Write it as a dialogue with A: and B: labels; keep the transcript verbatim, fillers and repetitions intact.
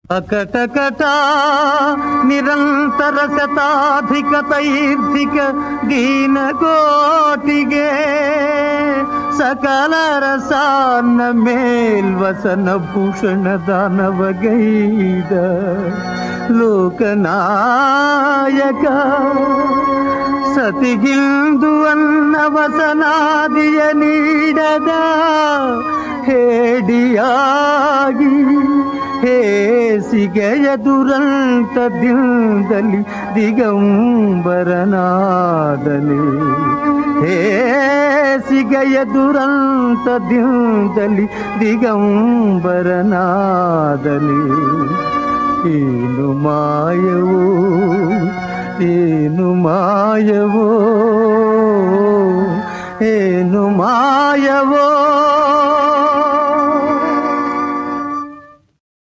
A: ಅಕಟಕಟ ನಿರಂತರ ಶತಾಧಿಕ ತೈರ್ಧಿಕ ದೀನಕೋಟಿಗೆ ಸಕಲ ರಸಾನ್ನ ಮೇಲ್ವಸನ ಭೂಷಣ ದಾನವಗೈದ ಲೋಕನಾಯಕ ಸತಿಗಿಂದು ಅನ್ನವಸನಾದಿಯ ನೀಡದ ಹೇಡಿಯಾಗಿ ಹೇಸಿಗೆಯ ದುರಂತದಿಂದಲಿ ದಿಗಂಬರನಾದನೆ ಹೇಸಿಗೆಯ ದುರಂತದಿಂದಲಿ ದಿಗಂಬರನಾದನೆ ಏನು ಮಾಯವೋ ಏನು ಮಾಯವೋ ಏನು ಮಾಯವೋ